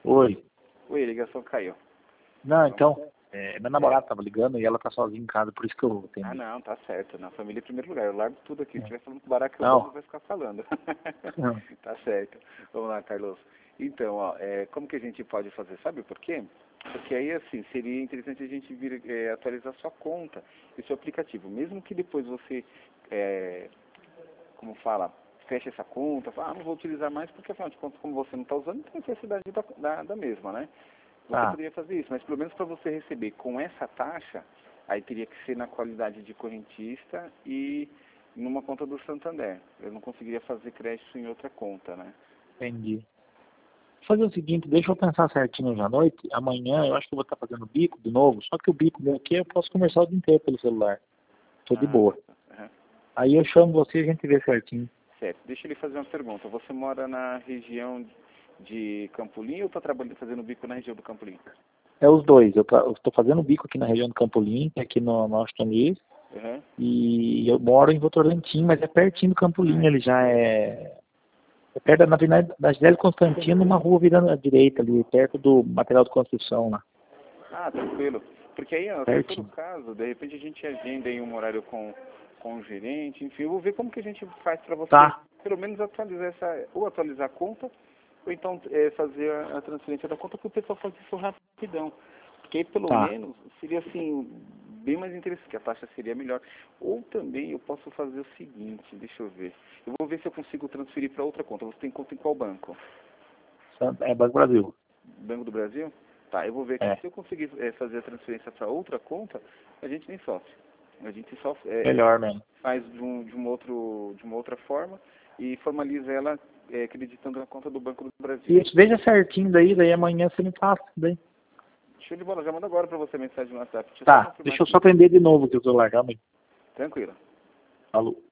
Oi. Oi, a ligação caiu. Não, então, minha namorada tava ligando e ela tá sozinha em casa, por isso que eu Ah, atendi. não, tá certo. Na família em primeiro lugar. Eu largo tudo aqui. Se estiver falando com o Barack Obama, Não. vai ficar falando. Não. Tá certo. Vamos lá, Carlos. Então, ó, como que a gente pode fazer? Sabe por quê? Porque aí, assim, seria interessante a gente vir atualizar sua conta e seu aplicativo. Mesmo que depois você, como fala, feche essa conta, fala, não vou utilizar mais, porque afinal de contas, como você não está usando, não tem necessidade da mesma, né? Você Tá, poderia fazer isso, mas pelo menos para você receber com essa taxa, aí teria que ser na qualidade de correntista e numa conta do Santander. Eu não conseguiria fazer crédito em outra conta, né? entendi. Vou fazer o seguinte, deixa eu pensar certinho hoje à noite. Amanhã eu acho que eu vou estar fazendo bico de novo, só que o bico meu aqui eu posso conversar o dia inteiro pelo celular. Tô de Ah, boa. aham. Aí eu chamo você e a gente vê certinho. Certo. Deixa eu lhe fazer uma pergunta. Você mora na região de Campolim ou está trabalhando fazendo bico na região do Campolim? É os dois. Eu estou fazendo bico aqui na região do Campolim, aqui no Austin Luiz, Aham. e eu moro em Votorantim, mas é pertinho do Campolim, Ah, ele já é perto da Gisele Constantino, uma rua virando à direita ali, perto do material de construção lá. tranquilo. Porque aí, ó, se for o Pertinho. caso, de repente a gente agenda aí um horário com o gerente, enfim, eu vou ver como que a gente faz para você, Tá, pelo menos atualizar ou atualizar a conta, ou então fazer a transferência da conta, que o pessoal faz isso rapidão. Porque aí pelo tá. menos seria assim, bem mais interessante, que a taxa seria melhor. Ou também eu posso fazer o seguinte, deixa eu ver. Eu vou ver se eu consigo transferir para outra conta. Você tem conta em qual banco? É Banco Brasil. Banco do Brasil? Tá, eu vou ver aqui. É, Se eu conseguir fazer a transferência para outra conta, a gente nem sofre. A gente só melhor mesmo. faz de uma outra forma e formaliza ela acreditando na conta do Banco do Brasil. Isso, veja certinho daí amanhã você me passa daí. Show de bola, já manda agora para você a mensagem no WhatsApp. Deixa eu só Tá, confirmar deixa eu só aqui. prender de novo aqui o celular, calma aí. Tranquilo. Falou.